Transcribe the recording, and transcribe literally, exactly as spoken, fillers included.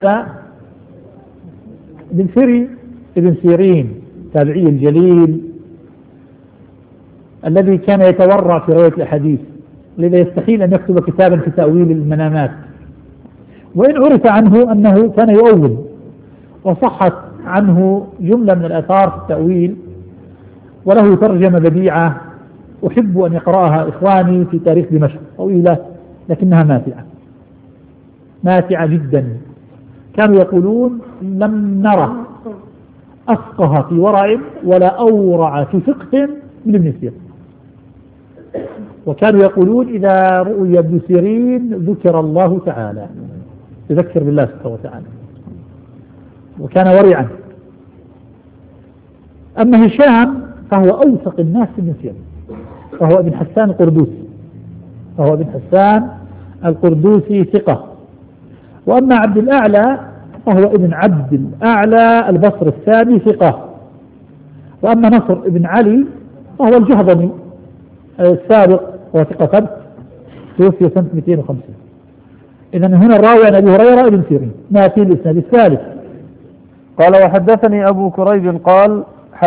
ابن سيرين ابن سيرين التابعي الجليل الذي كان يتورع في رواية الأحاديث، لذا يستحيل أن يكتب كتابا في تأويل المنامات، وإن عرف عنه أنه كان يؤول، وصحت عنه جملة من الآثار في التأويل، وله ترجمة بديعة أحب أن يقرأها إخواني في تاريخ دمشق، طويلة لكنها ماتعة ماتعة جدا. كانوا يقولون لم نرى أفقه في ورع ولا أورع في فقه من ابن سيرين، وكانوا يقولون إذا رؤي ابن سيرين ذكر الله تعالى، يذكر بالله سبحانه وتعالى، وكان ورعا. أما هشام فهو أوثق الناس ابن سيرين، فهو ابن حسان القردوسي فهو ابن حسان القردوسي ثقة. وأما عبد الأعلى فهو ابن عبد الأعلى البصر الثاني ثقة. وأما نصر ابن علي فهو الجهضمي السابق هو ثقة ثبت، توفي سنة مئتين وخمسين. إذن هنا الراوي عن أبي هريرة ابن سيرين. نأتي الإسناد الثالث. قال وحدثني أبو كريب قال